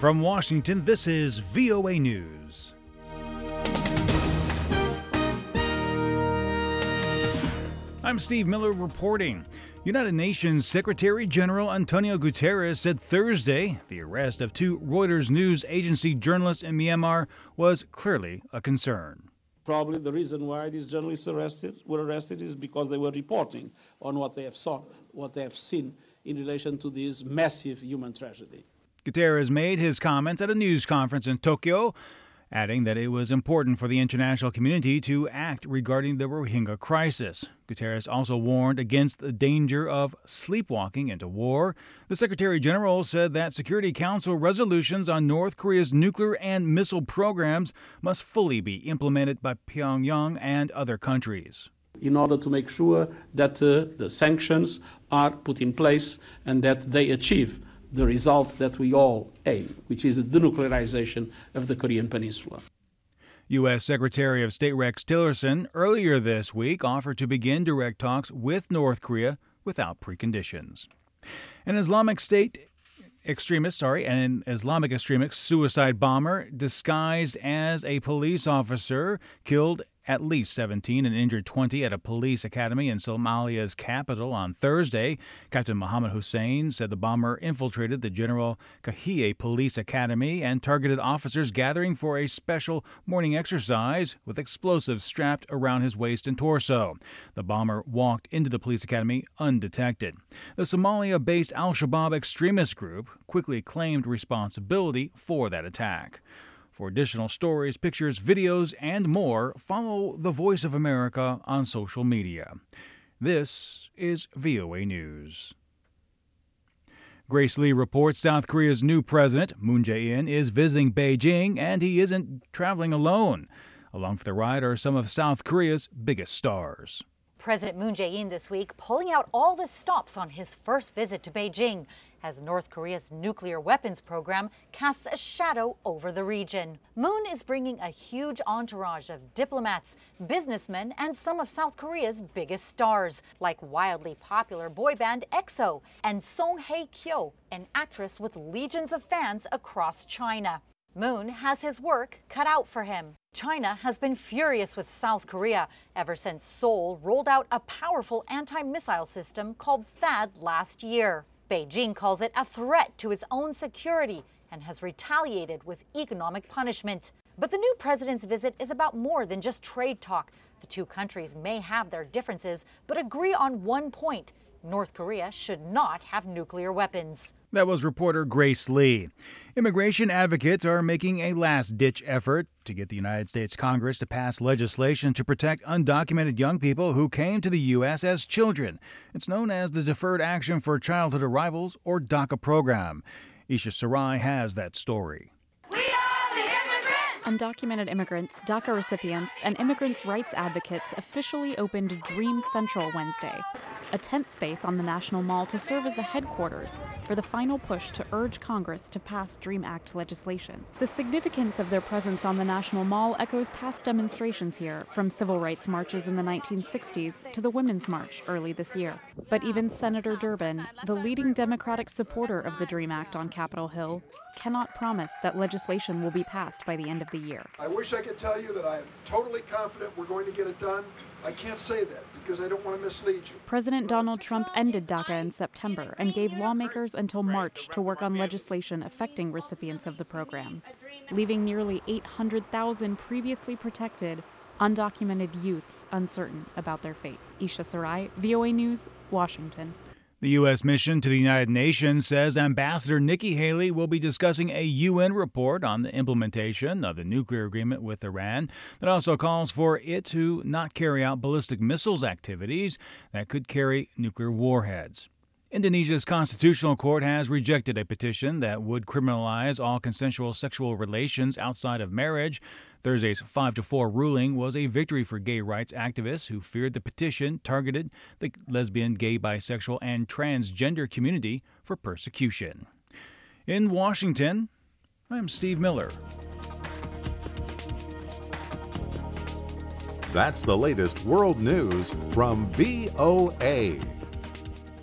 From Washington, this is VOA News. I'm Steve Miller reporting. United Nations Secretary General Antonio Guterres said Thursday the arrest of two Reuters news agency journalists in Myanmar was clearly a concern. Probably the reason why these journalists were arrested is because they were reporting on what they have seen in relation to this massive human tragedy. Guterres made his comments at a news conference in Tokyo, adding that it was important for the international community to act regarding the Rohingya crisis. Guterres also warned against the danger of sleepwalking into war. The Secretary General said that Security Council resolutions on North Korea's nuclear and missile programs must fully be implemented by Pyongyang and other countries, in order to make sure that the sanctions are put in place and that they achieve the result that we all aim, which is the denuclearization of the Korean Peninsula. U.S. Secretary of State Rex Tillerson earlier this week offered to begin direct talks with North Korea without preconditions. An Islamic extremist suicide bomber disguised as a police officer killed at least 17 and injured 20 at a police academy in Somalia's capital on Thursday. Captain Mohammed Hussein said the bomber infiltrated the General Kahie Police Academy and targeted officers gathering for a special morning exercise with explosives strapped around his waist and torso. The bomber walked into the police academy undetected. The Somalia-based Al-Shabaab extremist group quickly claimed responsibility for that attack. For additional stories, pictures, videos, and more, follow The Voice of America on social media. This is VOA News. Grace Lee reports South Korea's new president, Moon Jae-in, is visiting Beijing, and he isn't traveling alone. Along for the ride are some of South Korea's biggest stars. President Moon Jae-in this week pulling out all the stops on his first visit to Beijing as North Korea's nuclear weapons program casts a shadow over the region. Moon is bringing a huge entourage of diplomats, businessmen, and some of South Korea's biggest stars, like wildly popular boy band EXO and Song Hye-kyo, an actress with legions of fans across China. Moon has his work cut out for him. China has been furious with South Korea ever since Seoul rolled out a powerful anti-missile system called THAAD last year. Beijing calls it a threat to its own security and has retaliated with economic punishment. But the new president's visit is about more than just trade talk. The two countries may have their differences, but agree on one point: North Korea should not have nuclear weapons. That was reporter Grace Lee. Immigration advocates are making a last-ditch effort to get the United States Congress to pass legislation to protect undocumented young people who came to the U.S. as children. It's known as the Deferred Action for Childhood Arrivals, or DACA program. Isha Sarai has that story. Undocumented immigrants, DACA recipients, and immigrants' rights advocates officially opened Dream Central Wednesday, a tent space on the National Mall to serve as the headquarters for the final push to urge Congress to pass DREAM Act legislation. The significance of their presence on the National Mall echoes past demonstrations here, from civil rights marches in the 1960s to the Women's March early this year. But even Senator Durbin, the leading Democratic supporter of the DREAM Act on Capitol Hill, cannot promise that legislation will be passed by the end of the year. I wish I could tell you that I am totally confident we're going to get it done. I can't say that because I don't want to mislead you. President Donald Trump ended DACA in September and gave lawmakers until March to work on legislation affecting recipients of the program, leaving nearly 800,000 previously protected, undocumented youths uncertain about their fate. Isha Sarai, VOA News, Washington. The U.S. mission to the United Nations says Ambassador Nikki Haley will be discussing a UN report on the implementation of the nuclear agreement with Iran that also calls for it to not carry out ballistic missiles activities that could carry nuclear warheads. Indonesia's constitutional court has rejected a petition that would criminalize all consensual sexual relations outside of marriage. Thursday's 5-4 ruling was a victory for gay rights activists who feared the petition targeted the lesbian, gay, bisexual, and transgender community for persecution. In Washington, I'm Steve Miller. That's the latest world news from VOA.